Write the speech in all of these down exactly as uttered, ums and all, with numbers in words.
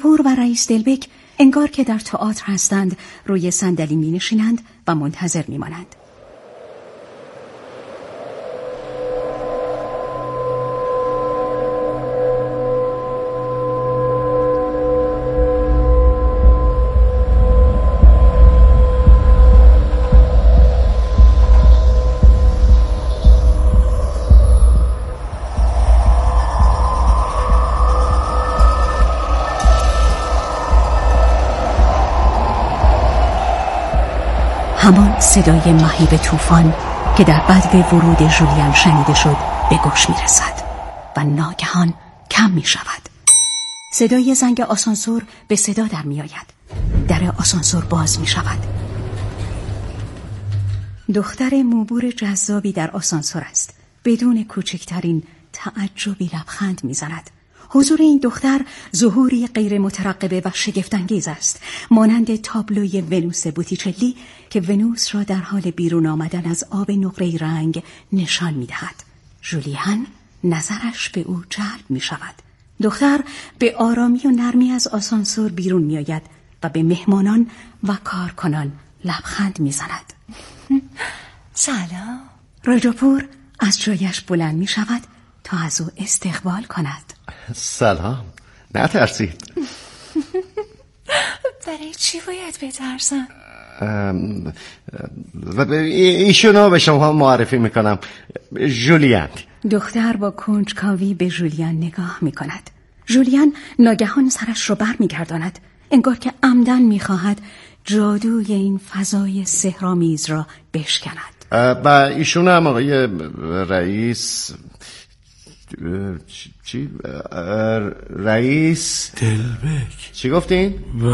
راجاپور و رئیس دلبک انگار که در تئاتر هستند روی صندلی می نشینند و منتظر می مانند. همان صدای مهیب طوفان که در بدو ورود ژولیان شنیده شد به گوش می رسد و ناگهان کم می شود. صدای زنگ آسانسور به صدا در می آید. در آسانسور باز می شود. دختر موبور جذابی در آسانسور است. بدون کوچکترین تعجبی لبخند می زند. حضور این دختر ظهوری غیر مترقبه و شگفت‌انگیز است، مانند تابلوی ونوس بوتیچلی که ونوس را در حال بیرون آمدن از آب نقره رنگ نشان می‌دهد. ژولیان نظرش به او جلب می‌شود. دختر به آرامی و نرمی از آسانسور بیرون می‌آید و به مهمانان و کارکنان لبخند می‌زند. سلام. راجاپور از جایش بلند می‌شود تا از او استقبال کند. سلام، نترسید. برای چی باید بترسم؟ ایشونو به شما معرفی میکنم، ژولیان. دختر با کنجکاوی به ژولیان نگاه میکند. ژولیان ناگهان سرش را بر میگرداند، انگار که عمدن میخواهد جادوی این فضای سحرآمیز را بشکند. و ایشون هم آقای رئیس چی؟ رئیس دلبک. چی گفتین؟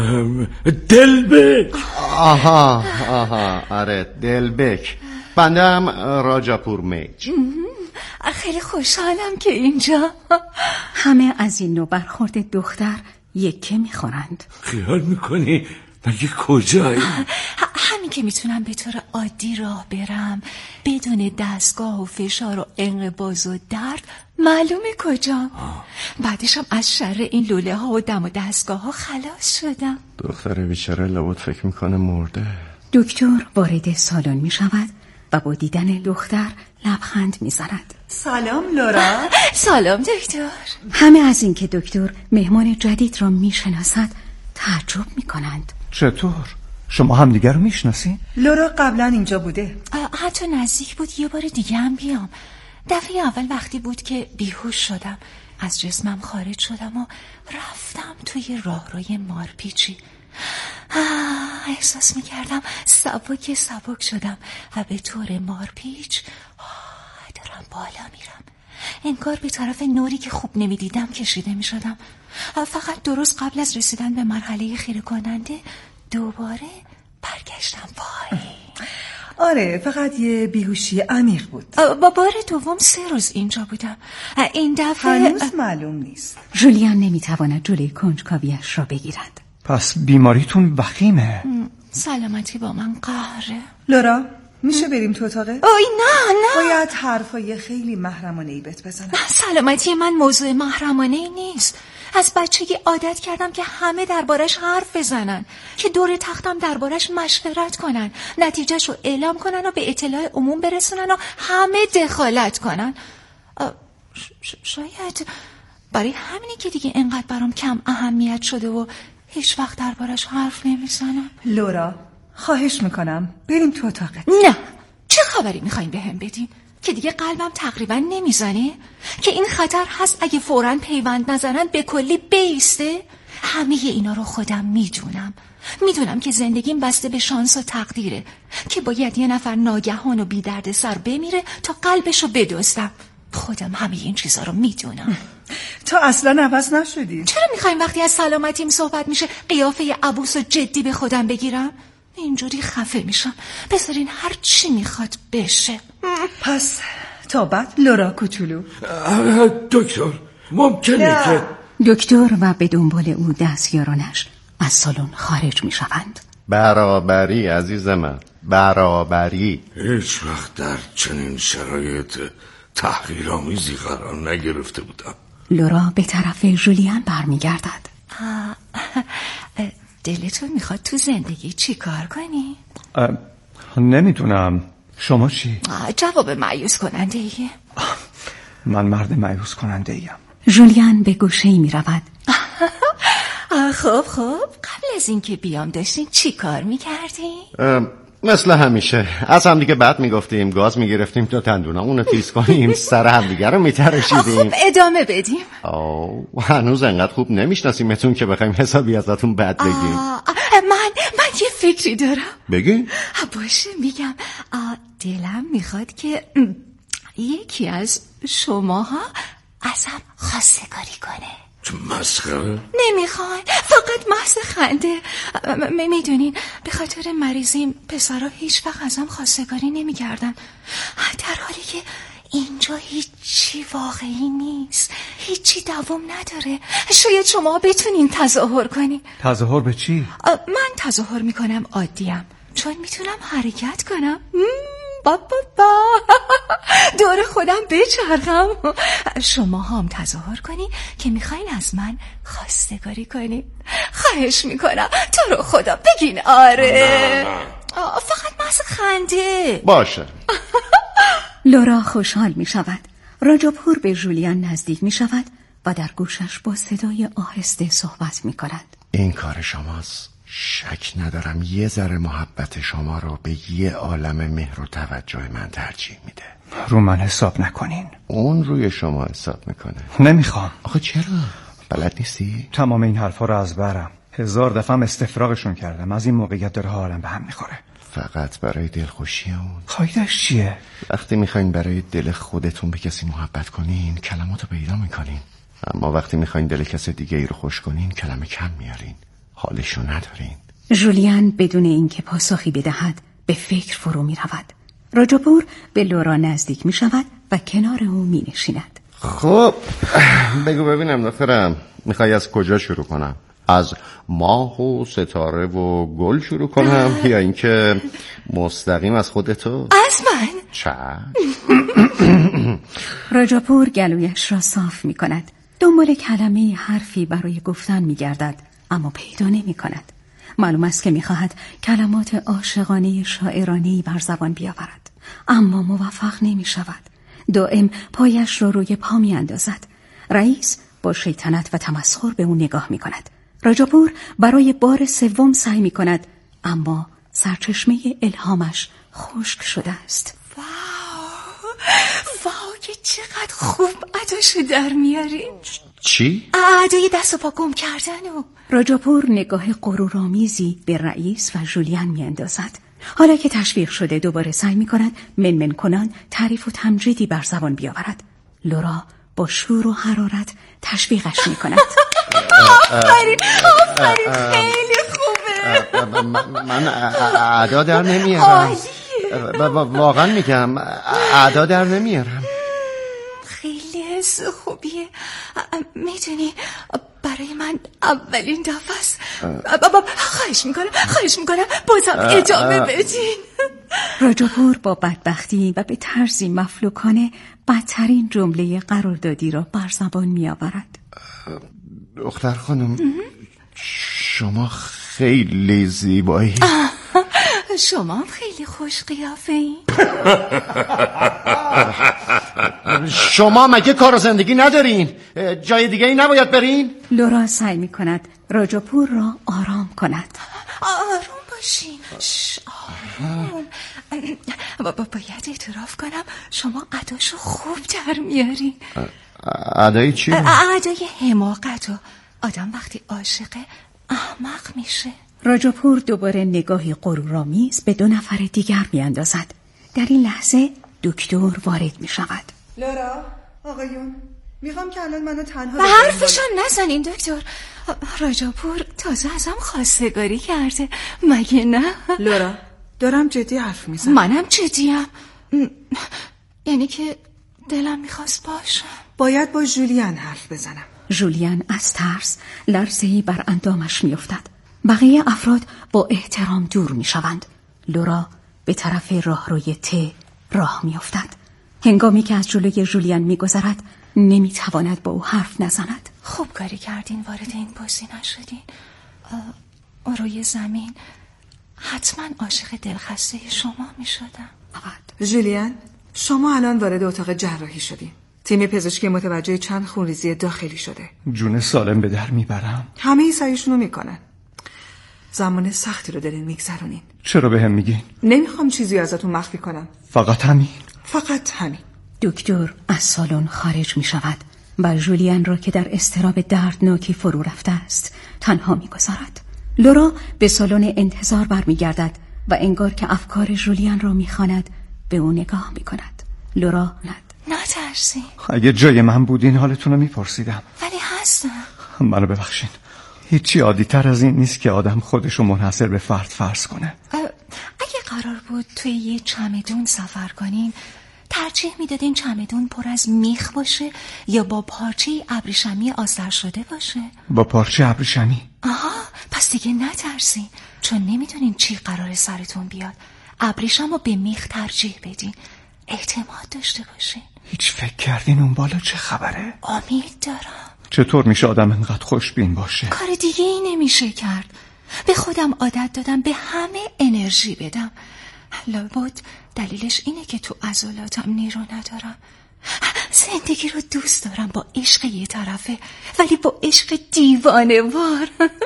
دلبک. آها آها آره دلبک. بنده هم راجاپور میج. خیلی خوشحالم که اینجا. همه از این نوع برخورد دختر یکه میخورند. خیال میکنی مگه کجایی؟ همین که میتونم به طور عادی راه برم بدون دستگاه و فشار و انقباض و درد، معلومه کجا. بعدشم از شر این لوله ها و دم و دستگاه ها خلاص شدم. دختر بیچاره لابد فکر میکنه مرده. دکتر وارد سالن میشود و با دیدن دختر لبخند میزند. سلام لورا. سلام دکتر. همه از این که دکتر مهمان جدید را میشناسد تعجب میکنند. چطور؟ شما همدیگر رو میشناسین؟ لورا قبلا اینجا بوده. حتی نزدیک بود یه بار دیگه هم بیام. دفعه اول وقتی بود که بیهوش شدم، از جسمم خارج شدم و رفتم توی راهروی مارپیچی. احساس میکردم سبک سبک شدم و به طور مارپیچ دارم بالا میرم، انگار به طرف نوری که خوب نمیدیدم کشیده میشدم. فقط درست قبل از رسیدن به مرحله خیره کننده دوباره برگشتم پایین. آره فقط یه بیهوشی عمیق بود. با بار دوم سه روز اینجا بودم. این دفعه هنوز معلوم نیست. ژولیان نمیتواند جلوی کنجکاویش را بگیرد. پس بیماریتون وخیمه. سلامتی با من قهره. لورا میشه بریم تو اتاقه؟ اوی نه نه، باید حرفای خیلی محرمانه‌ای بهت بزنم. سلامتی من موضوع محرمانه‌ای نیست. از بچگی عادت کردم که همه دربارش حرف بزنن، که دور تختم دربارش مشورت کنن، نتیجهش رو اعلام کنن و به اطلاع عموم برسونن و همه دخالت کنن. ش- شاید برای همینی که دیگه انقدر برام کم اهمیت شده و هیچ وقت دربارش حرف نمیزنم. لورا خواهش میکنم بریم تو اتاقت. نه، چه خبری میخواین بهم بدین؟ که دیگه قلبم تقریبا نمیزنه؟ که این خطر هست اگه فوراً پیوند نزنن به کلی بیسته؟ همه اینا رو خودم میدونم. میدونم که زندگیم بسته به شانس و تقدیره، که باید یه نفر ناگهان و بی درد سر بمیره تا قلبشو بدزدم. خودم همه این چیزا رو میدونم. تو اصلا عوض نشدی. چرا میخوایم وقتی از سلامتیم صحبت میشه قیافه عبوس و جدی به خودم بگیرم؟ اینجوری خفه میشم. بذارین هر چی میخواد بشه. پس تا بعد لورا کوچولو. دکتر ممکنه نه. که دکتر و به دنبال او دستیارانش از سالن خارج میشوند. برابری عزیز من، برابری. هیچ وقت در چنین شرایط تحقیرآمیزی قرار نگرفته بودم. لورا به طرف ژولیان برمیگردد. دلتون میخواد تو زندگی چی کار کنی؟ نمیدونم. شما چی؟ جواب مایوس کننده ایه. من مرد مایوس کننده ایم. ژولیان به گوشه‌ای میرود. خب خب قبل از اینکه بیام داشتین چی کار میکردین؟ مثل همیشه از هم دیگه بعد میگفتیم، گاز میگرفتیم تا تندونامون رو تیز کنیم، سر هم دیگه رو میترشیدیم. خب ادامه بدیم. آه هنوز انقدر خوب نمیشناسیمتون که بخوایم حسابی ازتون بد بگیم. من من یه فکری دارم. بگی؟ باشه میگم. دلم میخواد که یکی از شماها ازم خواستگاری کنه. تو مسخره؟ نمیخوان، فقط محض خنده. میدونین به خاطر مریضیم پسرها هیچ وقت ازم خواستگاری نمیکردن، در حالی که اینجا هیچی واقعی نیست، هیچی دوام نداره. شاید شما بتونین تظاهر کنین. تظاهر به چی؟ من تظاهر میکنم عادیم، چون میتونم حرکت کنم. با با با دور خودم بچرخم. شما هم تظاهر کنی که میخواین از من خواستگاری کنی. خواهش میکنم تو رو خدا بگین آره. فقط محض خنده باشه. لورا خوشحال میشود. راجاپور به ژولیان نزدیک میشود و در گوشش با صدای آهسته صحبت میکند. این کار شماست. شک ندارم یه ذره محبت شما رو به یه عالم مهر و توجه من ترجیح میده. رو من حساب نکنین. اون روی شما حساب میکنه. نمیخوام. آخه چرا؟ بلد نیستی؟ تمام این حرفا رو از برم. هزار دفعه هم استفراغشون کردم. از این موقعیت داره حالم به هم میخوره. فقط برای دلخوشی اون. فایدهش چیه؟ وقتی میخواین برای دل خودتون به کسی محبت کنین کلماتو پیدا میکنین، اما وقتی میخواین دل کسی دیگه ای رو خوش کنین کلمه کم میارین، حالشو ندارین. ژولیان بدون اینکه پاسخی بدهد به فکر فرو می رود. راجاپور به لورا نزدیک می شود و کنار او می نشیند. خب بگو ببینم دخترم، میخوای از کجا شروع کنم؟ از ماه و ستاره و گل شروع کنم یا اینکه مستقیم از خودتو؟ از من؟ چشم. راجاپور گلویش را صاف می کند. دنبال کلمه حرفی برای گفتن می گردد اما پیدا نمی کند. معلوم است که می خواهد کلمات عاشقانه شاعرانه‌ای بر زبان بیاورد، اما موفق نمی شود. دائم پایش را رو روی پا می اندازد. رئیس با شیطنت و تمسخر به او نگاه می کند. راجاپور برای بار سوم سعی می کند، اما سرچشمه الهامش خشک شده است. واو واو که چقدر خوب اداشو در میاری. چی؟ ادای دست و پا گم کردن. و راجاپور نگاه غرورآمیزی به رئیس و ژولیان می اندازد. حالا که تشویق شده دوباره سعی می کند منمن کنان تعریف و تمجیدی بر زبان بیاورد. لورا با شور و حرارت تشویقش می کند. آفرین آفرین خیلی خوبه. من ادا در نمیارم. واقعا میگم ادا در نمیارم. خیلی حس خوبیه. میدونی برای من اولین دفعه است. خواهش میکنم خواهش میکنم بازم ادامه بدین. راجاپور با بدبختی و به طرزی مفلوکانه بدترین جمله قراردادی را بر زبان میآورد. دختر خانم شما خیلی زیبایی. شما هم خیلی خوش قیافه این. شما مگه کار و زندگی ندارین؟ جای دیگه ای نباید برین؟ لورا سعی می کند راجاپور را آرام کند. آروم باشین. آروم. باید اعتراف کنم شما اداشو خوب در میارین. ادای چی؟ ادای حماقت. و آدم وقتی عاشقه احمق میشه. راجاپور دوباره نگاهی غرورآمیز به دو نفر دیگر میاندازد. در این لحظه دکتر وارد می شود. لورا، آقایون، میخوام که الان منو تنها به حرفشان نزنین دکتر. راجاپور تازه ازم خواستگاری کرده مگه نه؟ لورا، دارم جدی حرف میزنم. منم جدیم. یعنی که دلم میخواست باشم. باید با ژولیان حرف بزنم. ژولیان از ترس لرزه‌ای بر اندامش میافتد. بقیه افراد با احترام دور میشوند. لورا به طرف راهروی ت راه میافتد. هنگامی که از جلوی ژولیان میگذرد نمیتواند با او حرف نزند. خوب کاری کردین وارد این بازی نشدین. روی زمین حتما عاشق دلخسته شما می شدم. جولیان، شما الان وارد اتاق جراحی شدین. تیم پزشکی متوجه چند خونریزی داخلی شده. جون سالم به در میبرم. همه ای سعیشونو میکنن. زمان سختی رو دارین میگذرونین. چرا به هم میگین؟ نمیخوام چیزی ازتون مخفی کنم. فقط همین؟ فقط همین. دکتر از سالن خارج می شود و جولیان را که در اضطراب دردناکی فرو رفته است تنها می گذارد. لورا به سالن انتظار برمیگردد و انگار که افکار جولیان را می خواند به او نگاه می کند. لورا ند نترسین. اگه جای من بودین حالتون رو می پرسیدم. ولی هستم. منو ببخشین. هیچی عادی تر از این نیست که آدم خودشو منحصر به فرد فرض کنه. اگه قرار بود توی یه چمدون سفر کنین ترجیح میدادین چمدون پر از میخ باشه یا با پارچه ابریشمی آذر شده باشه؟ با پارچه ابریشمی. آها، پس دیگه نترسین، چون نمیدونین چی قرار سرتون بیاد. ابریشم رو به میخ ترجیح بدین، اعتماد داشته باشین. هیچ فکر کردین اون بالا چه خبره؟ امید دارم. چطور میشه آدم انقدر خوشبین باشه؟ کار دیگه ای نمیشه کرد. به خودم عادت دادم به همه انرژی بدم. لابد دلیلش اینه که تو عضلاتم نیرو ندارم. زندگی رو دوست دارم با عشق یه طرفه، ولی با عشق دیوانه وار.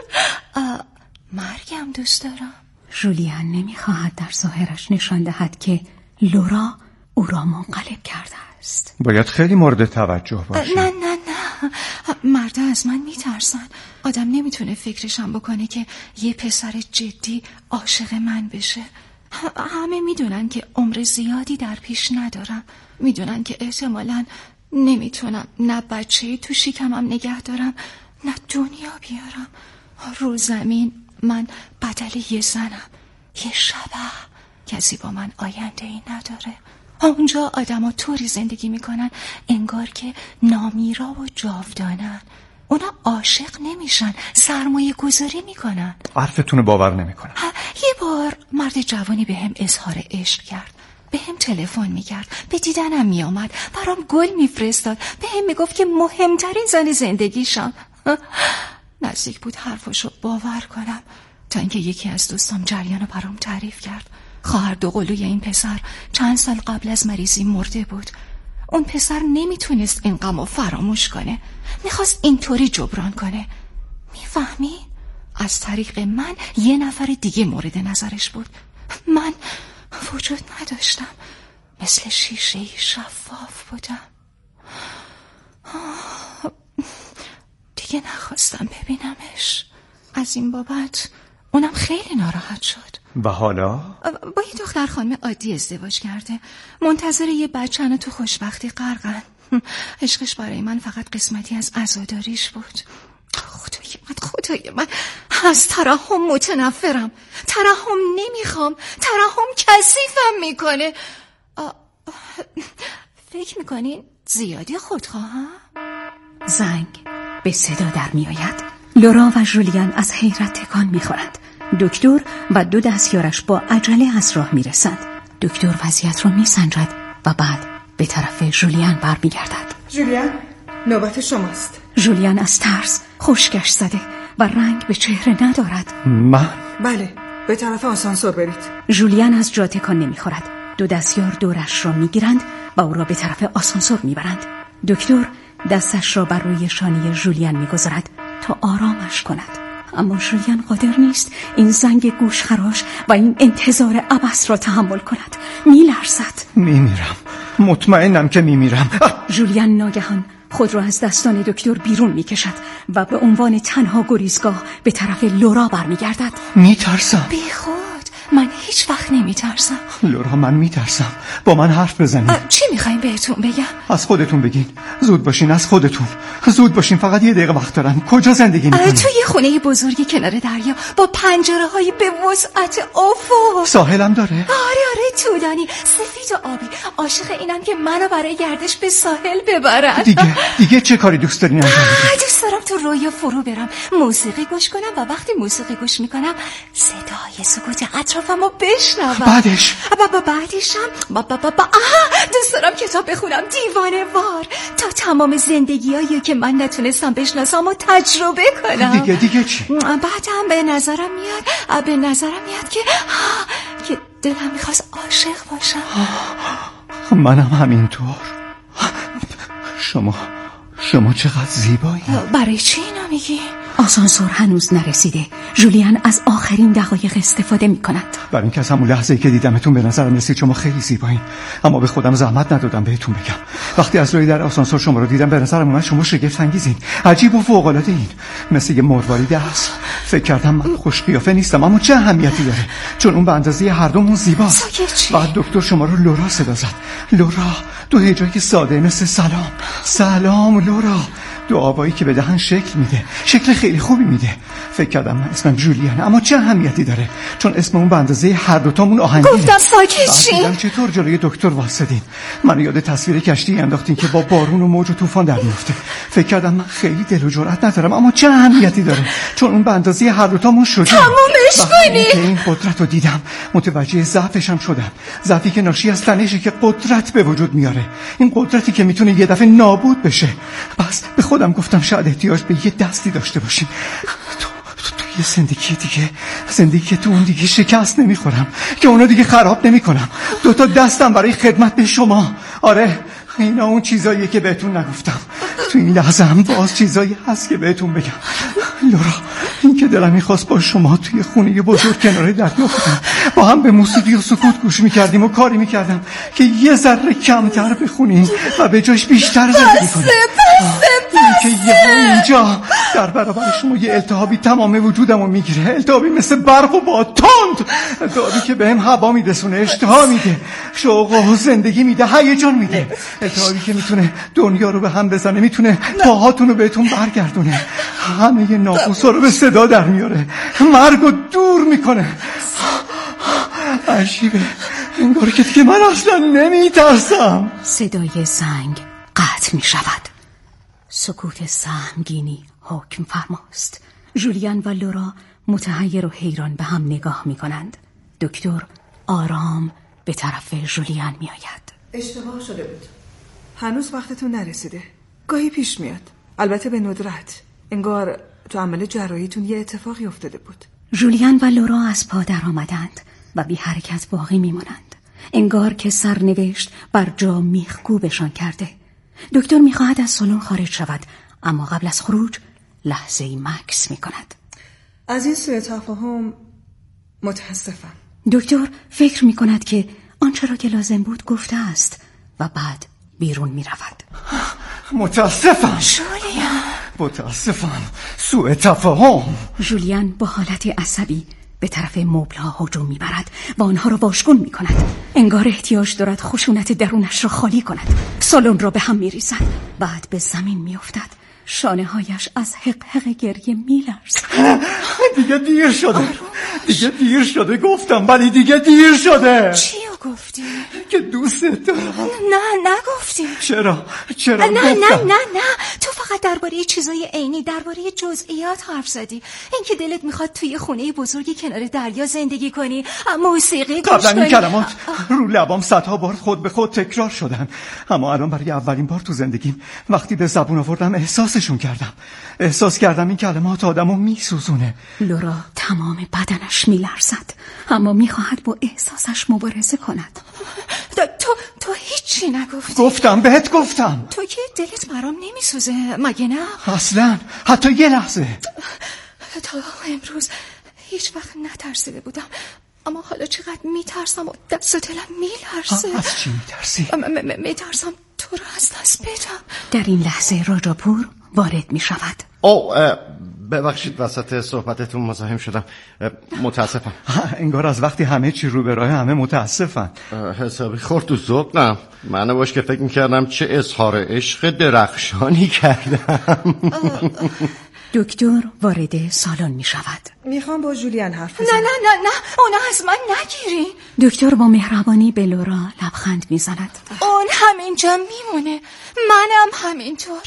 مرگم دوست دارم. جولیان نمیخواهد در ظاهرش نشان دهد که لورا او را منقلب کرده است. باید خیلی مورد توجه باشه. نه نه نه، مردا از من میترسن. آدم نمیتونه فکرشم بکنه که یه پسر جدی عاشق من بشه. همه میدونن که عمر زیادی در پیش ندارم. میدونن که احتمالاً نمیتونم نه بچه‌ای تو شکمم نگه دارم نه دنیا بیارم. رو زمین من بدل یه زنم، یه شبح. کسی با من آینده ای نداره. اونجا آدم ها طوری زندگی میکنن انگار که نامیرا و جاودانن. اونا عاشق نمیشن، سرمایه گذاری میکنن. حرفتون باور نمیکنم. یه بار مرد جوانی به هم اظهار عشق کرد، به هم تلفن میکرد، به دیدنم میامد، برام گل میفرستاد، به هم میگفت که مهمترین زن زندگیشم. نزدیک بود حرفاشو باور کنم تا اینکه یکی از دوستام جریانو برام تعریف کرد. خواهر دوقلوی این پسر چند سال قبل از مریضی مرده بود. اون پسر نمیتونست این غمو فراموش کنه، میخواست اینطوری جبران کنه. میفهمی؟ از طریق من یه نفر دیگه مورد نظرش بود. من وجود نداشتم، مثل شیشه شفاف بودم. دیگه نخواستم ببینمش. از این بابت اونم خیلی ناراحت شد. و حالا؟ با یه دختر خانم عادی ازدواج کرده، منتظر یه بچه‌ن تو خوشبختی غرقن. عشقش برای من فقط قسمتی از عزاداریش بود. خدای من خدای من از ترحم متنفرم. ترحم نمیخوام، ترحم کثیفم میکنه. فکر میکنین زیادی خودخواهم؟ زنگ به صدا در میآید. لورا و جولیان از حیرت تکان میخورند. دکتر و دو دستیارش با عجله از راه میرسند. دکتر وضعیت رو میسنجد و بعد به طرف جولیان برمیگردد. جولیان، نوبت شماست. جولیان از ترس خشکش زده و رنگ به چهره ندارد. من؟ بله، به طرف آسانسور برید. جولیان از جا تکان نمیخورد. دو دستیار دورش را میگیرند و او را به طرف آسانسور میبرند. دکتر دستش را بر روی شانه جولیان میگذارد تا آرامش کند، اما جولیان قادر نیست این زنگ گوشخراش و این انتظار عبث را تحمل کند. میلرزد. میمیرم، مطمئنم که میمیرم. جولیان ناگهان خود را از دستان دکتر بیرون میکشد و به عنوان تنها گریزگاه به طرف لورا برمیگردد. میترسم. بی خود، من هیچ وقت نمیترسم. لورا، من میترسم. با من حرف بزنید. چی میخواین بهتون بگم؟ از خودتون بگین. زود باشین، از خودتون زود باشین. فقط یه دقیقه وقت دارم. کجا زندگی میکنید؟ توی یه خونه بزرگی کنار دریا با پنجره های به وسعت افق. ساحلم داره؟ آره آره، طولانی، سفید و آبی. عاشق اینم که منو برای گردش به ساحل ببرن. دیگه دیگه چه کاری دوست دارین انجام بدین؟ دوست دارم تو رویا فرو برم، موسیقی گوش کنم و وقتی موسیقی گوش میکنم صدای سکوت اطرافمو بشنوم. بعدش بابا بعدشم بابا بابا آها دوست دارم کتاب بخونم دیوانه وار تا تمام زندگیایی که من نتونستم بشناسم و تجربه کنم. دیگه دیگه چی؟ بعدم به نظرم میاد به نظرم میاد که که دلم میخواست عاشق باشم. منم همینطور. شما شما چقدر زیبایی. برای چی اینو میگی؟ آسانسور هنوز نرسیده. جولیان از آخرین دقایق استفاده می کند. برای اینکه از همون لحظه‌ای که دیدمتون به نظرم رسید شما خیلی زیبایین، اما به خودم زحمت ندادم بهتون بگم. وقتی از روی در آسانسور شما رو دیدم به نظرم اومد شما شگفت انگیزین، عجیب و فوق‌العاده‌این، مثل یه مروارید است. فکر کردم من خوش قیافه نیستم، اما چه اهمیتی داره، چون اون به اندازه هر دومون زیباست. بعد دکتر شما رو لورا صدا زد. لورا، دو هجایی ساده مثل سلام. سلام لورا. دو آوایی که به دهن شکل میده، شکل خیلی خوبی میده. فکر کردم من اسمم جولیانه، اما چه اهمیتی داره، چون اسممون به اندازه هر دوتامون آهنگینه. گفتم ساکت شین. دیدم چطور جلوی دکتر واسدین. منو یاد تصویر کشتی انداختین که با بارون و موج و طوفان در میفته. فکر کردم من خیلی دل و جرأت ندارم، اما چه اهمیتی داره، چون اون به اندازه هر دوتامون شجاع. تمومش کنی. که این قدرت رو دیدم متوجه ضعفش هم شدم. ضعفی که ناشی از تنشه که قدرت به وجود میاره. این قدرتی که میتونه یه دفعه نابود بشه. بس به خودم گفتم شاید احتیاج به یه دستی داشته باشیم. تو تو, تو یه زندگی دیگه، زندگی که تو اون دیگه شکست نمیخورم، که اونو دیگه خراب نمیکنم. دو تا دستم برای خدمت به شما. آره اینا اون چیزاییه که بهتون نگفتم. تو این لحظه هم باز چیزایی هست که بهتون بگم. لورا، این که دلم میخواست با شما توی خونه بزرگ کنار دریا بودم، با هم به موسیقی و سکوت گوش میکردیم و کاری میکردم که یه ذره کمتر بخونیم و به جاش بیشتر زندگی کنیم. این که یه اینجا در برابر شما یه التهابی تمام وجودمو میگیره، التهابی مثل برق و باد، تند، التهابی که بهم هوا میرسونه، اشتها میده، شوق و زندگی میده، هیجان میده، التهابی که میتونه دنیا رو به هم بزنه، میتونه پاهاتون رو بهتون برگردونه، همه ی ناقوسا رو به صدا در میاره، مرگ رو دور میکنه. عجیبه، انگار که دیگه من اصلا نمیترسم. صدای زنگ قطع میشود. سکوت سهمگینی حکم فرماست. جولیان و لورا متحیر و حیران به هم نگاه میکنند. دکتر آرام به طرف جولیان میآید. اشتباه شده بود، هنوز وقتتون نرسیده. گاهی پیش میاد، البته به ندرت. انگار تو عمل جراحیتون یه اتفاقی افتاده بود. جولیان و لورا از پا در آمدند و بی حرکت باقی میمانند، انگار که سرنوشت بر جا میخکوبشان کرده. دکتر میخواهد از سالن خارج شود، اما قبل از خروج لحظه‌ای مکث میکند. از این سوء تفاهم متاسفم. دکتر فکر میکند که آنچه را که لازم بود گفته است و بعد بیرون میرود. متاسفم جولیان، متاسفم، سوء تفاهم. جولیان با حالت عصبی به طرف مبل‌ها هجوم میبرد و آنها را واژگون میکند، انگار احتیاج دارد خشونت درونش را خالی کند. سالن را به هم میریزد، بعد به زمین میافتد، شانه‌هایش از حق حق گریه میلرزد. دیگه دیر شده، دیگه دیر شده، گفتم ولی دیگه دیر شده. چیو گفتی؟ که دوستت دارم. نه نگفتی. چرا؟ چرا نه گفتم؟ نه نه نه تو فقط درباره چیزای عینی، درباره جزئیات حرف زدی. اینکه دلت میخواد توی خونه بزرگی کنار دریا زندگی کنی، موسیقی گوش قبلا کنی. این کلمات رو لبام صدها بار خود به خود تکرار شدن، اما الان برای اولین بار تو زندگیم وقتی به زبون آوردم احساسشون کردم. احساس کردم این کلمات آدمو میسوزونه. لورا تمام بدنش میلرزد، اما میخواهد با احساسش مبارزه کند. تو تو هیچی نگفتی. گفتم، بهت گفتم. تو که دلت برام نمیسوزه مگه نه؟ اصلا حتی یه لحظه. تا امروز هیچ وقت نترسیده بودم، اما حالا چقدر میترسم و دست و دلم میلرزه. از چی میترسی؟ میترسم تو رو از دست بدم. در این لحظه راجاپور وارد میشود. او ببخشید وسط صحبتتون مزاحم شدم، متاسفم. انگار از وقتی همه چی رو به راه همه متاسفن. حسابی خورد تو ذوقم. من باش که فکر میکردم چه اظهار عشق درخشانی کردم. دکتر وارد سالن می شود. میخوام با جولیان حرف بزنم. نه نه نه نه اونا از من نگیرین. دکتر با مهربانی به لورا لبخند میزند. اون همینجا میمونه، منم همینطور.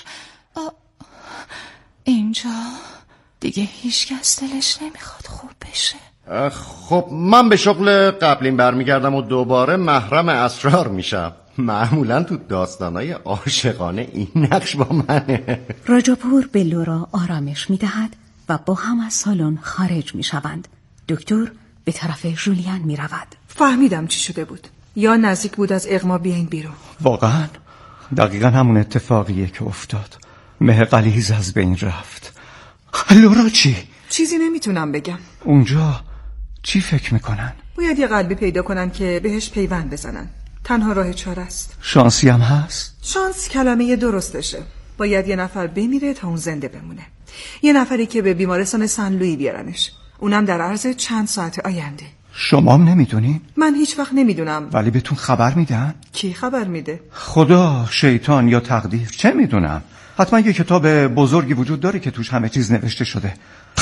اینجا دیگه هیچ کس دلش نمیخواد خوب بشه. خب من به شغل قبلیم برمیگردم و دوباره محرم اسرار میشم. معمولا تو داستانای عاشقانه این نقش با منه. راجاپور به لورا آرامش میدهد و با هم از سالن خارج میشوند. دکتر به طرف ژولیان میرود. فهمیدم چی شده بود. یا نزدیک بود از اغما بیاین بیرون. واقعا دقیقا همون اتفاقیه که افتاد. مه غلیظ از بین رفت. لورا چی؟ چیزی نمیتونم بگم. اونجا چی فکر میکنن؟ باید یه قلبی پیدا کنن که بهش پیوند بزنن. تنها راه چاره است. شانسی هم هست؟ شانس کلمه درستشه. باید یه نفر بمیره تا اون زنده بمونه. یه نفری که به بیمارستان سن لویی بیارنش. اونم در عرض چند ساعت آینده. شما هم نمیدونین؟ من هیچ وقت نمیدونم. ولی بهتون خبر میدن؟ کی خبر میده؟ خدا، شیطان یا تقدیر، چه میدونم. حتما یه کتاب بزرگی وجود داره که توش همه چیز نوشته شده.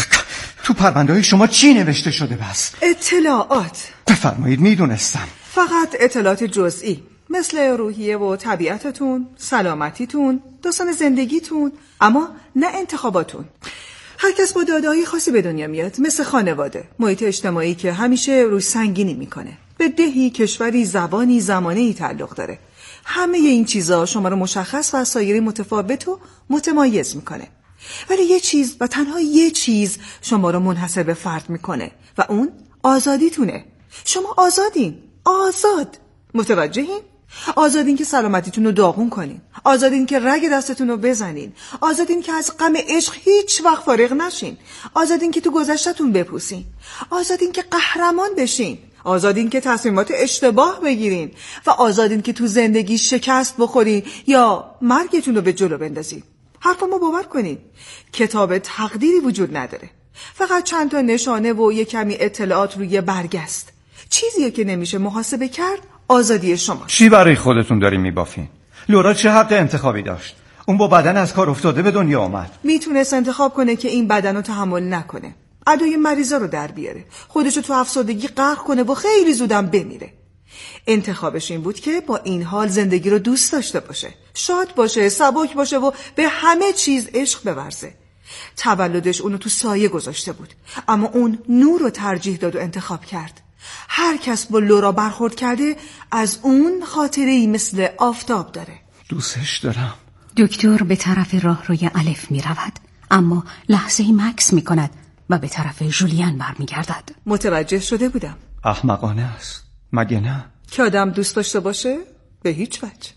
تو پرونده های شما چی نوشته شده بس؟ اطلاعات. بفرمایید، میدونستم. فقط اطلاعات جزئی، مثل روحیه و طبیعتتون، سلامتیتون، داستان زندگیتون، اما نه انتخاباتون. هر کس با داده‌های خاصی به دنیا میاد، مثل خانواده، محیط اجتماعی که همیشه روش سنگینی میکنه، به دهی، کشوری، زبانی، زمانه‌ای تعلق داره. همه این چیزا شما رو مشخص و از سایری متفاوت و متمایز میکنه. ولی یه چیز و تنها یه چیز شما رو منحصر به فرد میکنه و اون آزادیتونه. شما آزادین، آزاد. متوجهین؟ آزادین که سلامتیتون رو داغون کنین، آزادین که رگ دستتون رو بزنین، آزادین که از غم عشق هیچ وقت فارغ نشین، آزادین که تو گذشته‌تون بپوسین، آزادین که قهرمان بشین، آزادین که تصمیمات اشتباه بگیرین و آزادین که تو زندگی شکست بخورین یا مرگتون رو به جلو بندازین. حرفمو باور کنین، کتاب تقدیری وجود نداره. فقط چند تا نشانه و یه کمی اطلاعات روی برگ است. چیزیه که نمیشه محاسبه کرد آزادی شما. چی برای خودتون داری میبافین؟ لورا چه حق انتخابی داشت؟ اون با بدن از کار افتاده به دنیا آمد. میتونست انتخاب کنه که این بدن رو تحمل نکنه، ادای مریضا رو در بیاره، خودشو تو افسردگی غرق کنه و خیلی زودم بمیره. انتخابش این بود که با این حال زندگی رو دوست داشته باشه، شاد باشه، سبک باشه و به همه چیز عشق بورزه. تولدش اونو تو سایه گذاشته بود، اما اون نور رو ترجیح داد و انتخاب کرد. هر کس با لورا برخورد کرده از اون خاطره‌ای مثل آفتاب داره. دوستش دارم. دکتر به طرف راهروی الف می رود، اما لحظه‌ای مکث می کند و به طرف ژولیان برمیگردد. متوجه شده بودم. احمقانه است، مگه نه؟ که آدم دوست داشته باشه؟ به هیچ وجه.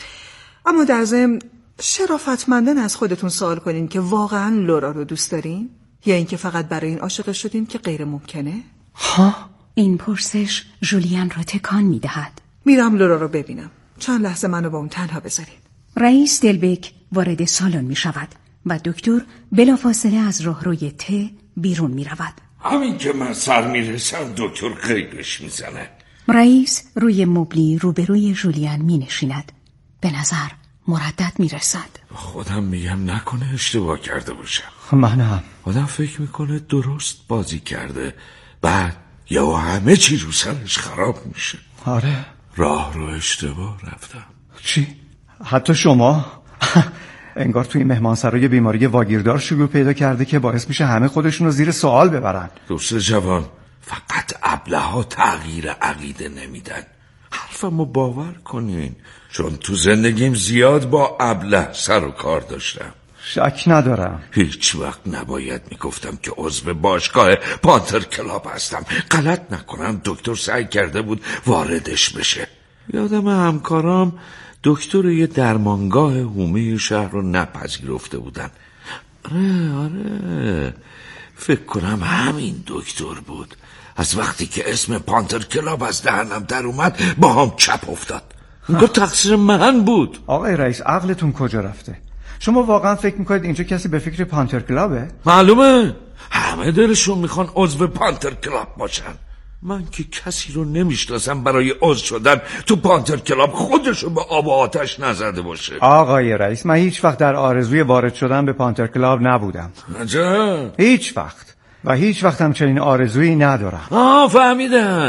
اما در ضمن شرافتمندانه از خودتون سوال کنین که واقعا لورا رو دوست دارین یا اینکه فقط برای این عاشق شدین که غیر ممکنه؟ ها؟ این پرسش ژولیان را تکان می دهد. میرم لورا رو ببینم. چند لحظه منو با اون تنها بذارین. رئیس دلبک وارد سالن می شود و دکتر بلافاصله از راهروی ت بیرون می رود. همین که من سر میرسم دکتر قیبش میزنه. رئیس روی مبلی روبروی ژولیان می نشیند. به نظر مردد می رسد. خودم میگم نکنه اشتباه کرده باشم. منم. آدم فکر میکنه درست بازی کرده، بعد یا همه چی رو سرش خراب میشه. آره. راه رو اشتباه رفتم. چی؟ حتی شما؟ انگار توی مهمانسرای بیماری واگیردار شروع پیدا کرده که باعث میشه همه خودشون رو زیر سوال ببرن. دوست جوان، فقط ابله‌ها تغییر عقیده نمیدن. حرفمو باور کنین، چون تو زندگیم زیاد با ابله سر و کار داشتم. شک ندارم. هیچ وقت نباید میگفتم که عضو باشگاه پانتر کلاب هستم. غلط نکنم دکتر سعی کرده بود واردش بشه. یادم همکارام دکتر یه درمانگاه حومه شهر رو نپذیرفته بودن. آره آره فکر کنم همین دکتر بود. از وقتی که اسم پانتر کلاب از دهنم در اومد با هم چپ افتاد. انگار تقصیر من بود. آقای رئیس عقلتون کجا رفته؟ شما واقعا فکر میکنید اینجا کسی به فکر پانتر کلابه؟ معلومه همه دلشون میخوان عضو پانتر کلاب باشن. من که کسی رو نمیشناسم برای عضو شدن تو پانتر کلاب خودشو به آب و آتش نزده باشه. آقای رئیس من هیچ وقت در آرزوی وارد شدن به پانتر کلاب نبودم. عجب. هیچ وقت و هیچ وقت هم چنین آرزویی ندارم. آه فهمیدم.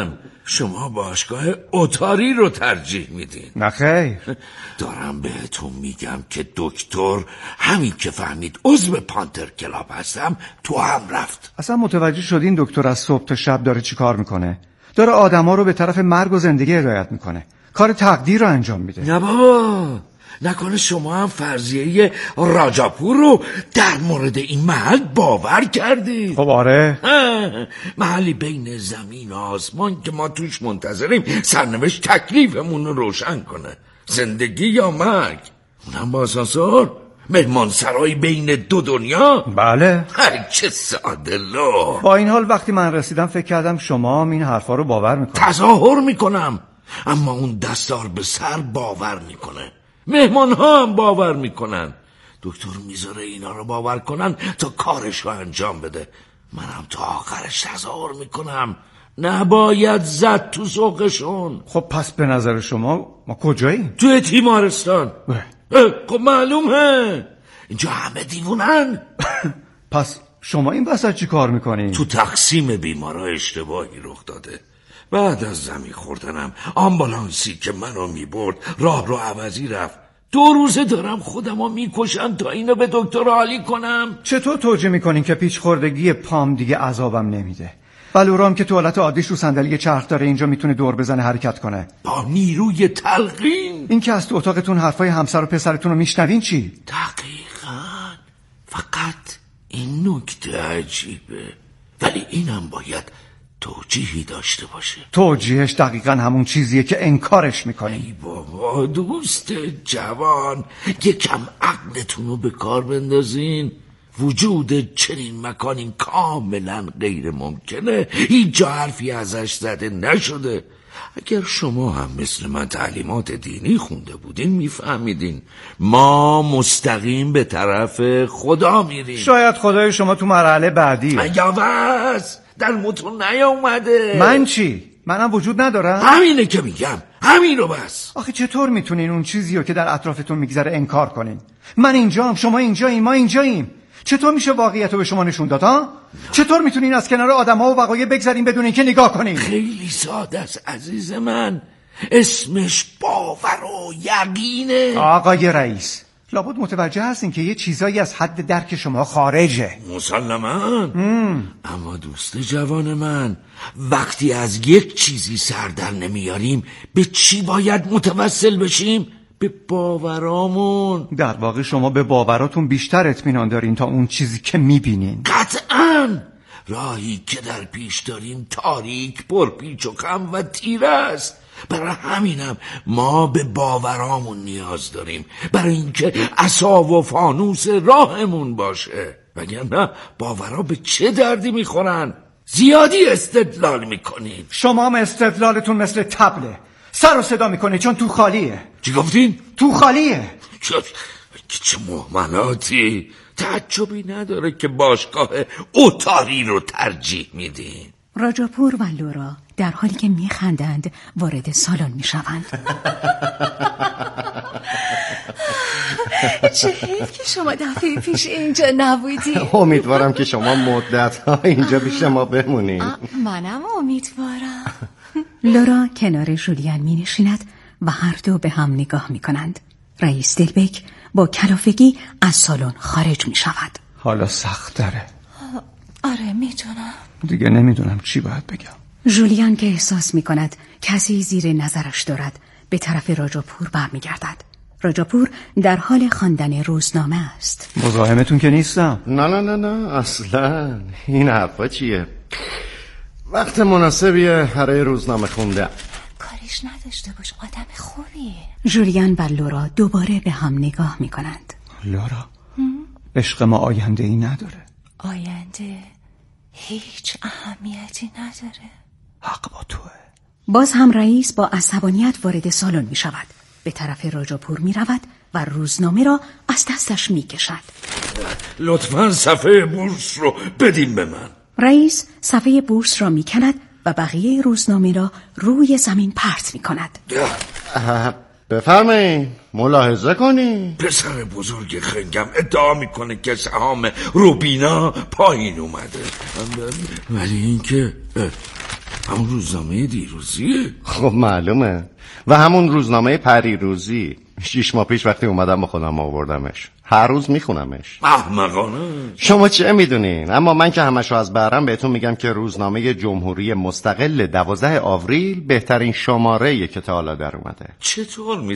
شما باشگاه اتاری رو ترجیح میدین. نه خیر. دارم بهتون میگم که دکتر همین که فهمید عضو پانتر کلاب هستم تو هم رفت. اصلا متوجه شدین دکتر از صبح تا شب داره چی کار میکنه؟ داره آدما رو به طرف مرگ و زندگی هدایت میکنه. کار تقدیر رو انجام میده. نه بابا، نکنه شما هم فرضیه راجاپور رو در مورد این محل باور کردید؟ خب آره. محلی بین زمین و آسمان که ما توش منتظریم سرنوشت تکلیفمون رو روشن کنه، زندگی یا مرگ. اونم با آسانسور، مهمان سرای بین دو دنیا. بله. هر چه ساده لو. با این حال وقتی من رسیدم فکر کردم شما هم این حرفا رو باور میکنید. تظاهر میکنم، اما اون دستار به سر باور میکنه، مهمان ها هم باور میکنن. دکتر میذاره اینا رو باور کنن تا کارش رو انجام بده. منم تا آخرش تظاهر میکنم نباید زد تو سوقشون. خب پس به نظر شما ما کجاییم؟ توی تیمارستان. خب معلومه اینجا همه دیوونن. پس شما این وسط چی کار میکنین؟ تو تقسیم بیمارا اشتباهی رخ داده. بعد از زمین خوردنم آمبولانسی که منو میبرد راه رو عوضی رفت. دو روزه دارم خودم رو میکشم تا اینو به دکتر حالی کنم. چطور توجیه میکنین که پیچ خوردگی پام دیگه عذابم نمیده؟ بلورام که تو حالت عادیش رو صندلی چرخ داره اینجا میتونه دور بزنه حرکت کنه با نیروی تلقین. این که از تو اتاقتون حرفای همسر و پسرتون رو میشنوین چی؟ دقیقاً. فقط این نکته عجیبه، ولی اینم باید توجیهی داشته باشه. توجیهش دقیقاً همون چیزیه که انکارش میکنی. ای بابا دوست جوان، یکم عقلتون رو به کار بندازین. وجود چنین مکانی کاملا غیر ممکنه، هیچ جا حرفی ازش زده نشده. اگر شما هم مثل من تعلیمات دینی خونده بودین میفهمیدین ما مستقیم به طرف خدا میریم. شاید خدای شما تو مرحله بعدیه. اگه بس در متون نیامده. من چی؟ منم وجود ندارم؟ همینه که میگم، همین رو بس. آخه چطور میتونین اون چیزی رو که در اطرافتون میگذره انکار کنین؟ من اینجام، شما اینجاییم، ما اینجاییم. چطور میشه واقعیت رو به شما نشون داد ها؟ چطور میتونین از کنار آدم‌ها و وقایع بگذرین بدون اینکه نگاه کنین؟ خیلی ساده است عزیز من، اسمش باور و یقینه. آقای رئیس، لابد متوجه هستین که یه چیزایی از حد درک شما خارجه. مسلماً. اما دوست جوان من، وقتی از یک چیزی سر در نمیاریم به چی باید متوسل بشیم؟ به باورامون. در واقع شما به باوراتون بیشتر اطمینان دارین تا اون چیزی که میبینین. قطعاً. راهی که در پیش داریم تاریک، پرپیچ و خم و تیره است. برای همینم ما به باورامون نیاز داریم، برای اینکه عصا و فانوس راهمون باشه. وگرنه باورا به چه دردی میخورن؟ زیادی استدلال میکنین. شما هم استدلالتون مثل طبله، سر و صدا میکنه چون تو خالیه. چی گفتین؟ تو خالیه. چه, چه مهمناتی. تعجبی نداره که باشگاه اتاری رو ترجیح میدین. راجاپور و لورا در حالی که میخندند وارد سالن میشوند. چه حیف که شما دفعه پیش اینجا نبودی. امیدوارم که شما مدت ها اینجا پیش ما بمونین. منم امیدوارم. لورا کنار جولیان می نشیند و هر دو به هم نگاه می کنند. رئیس دلبک با کلافگی از سالن خارج می شود. حالا سخت داره. آره میدونم. دیگه نمیدونم چی باید بگم. جولیان که احساس می کند کسی زیر نظرش دارد به طرف راجاپور برمی گردد. راجاپور در حال خواندن روزنامه است. مزاحمتون که نیستم. نه نه نه نه اصلا. این حرفا چیه؟ وقت مناسبیه برای روزنامه خوندن. کاریش نداشته باش، آدم خوبیه. جولیان و لورا دوباره به هم نگاه می کنند. لورا، عشق ما آینده ای نداره. آینده هیچ اهمیتی نداره. حق با توه. باز هم رئیس با عصبانیت وارد سالن می شود. به طرف راجاپور می رود و روزنامه را از دستش می کشد. لطفاً صفحه بورس رو بدین به من. رئیس صفحه بورس را می کند و بقیه روزنامه را روی زمین پرت می کند. بفرمایید، ملاحظه کنید. پسر بزرگ خنگم ادعا میکنه که سهام روبینا پایین اومده، ولی این که همون روزنامه دیروزیه؟ خب معلومه. و همون روزنامه پریروزی. شیش ماه پیش وقتی اومدم با خودم آوردمش، هر روز میخونمش. احمقانه. شما چه میدونین؟ اما من که همشو از بهرم بهتون میگم که روزنامه جمهوری مستقل دوازده آوریل بهترین شماره که تا حالا در اومده. چطور می